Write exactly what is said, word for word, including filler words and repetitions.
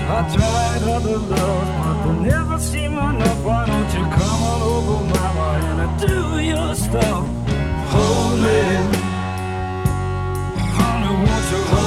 I tried other love, but they never seem enough. Why don't you come on over, mama, and I do your stuff? Hold me, honey, won't you hold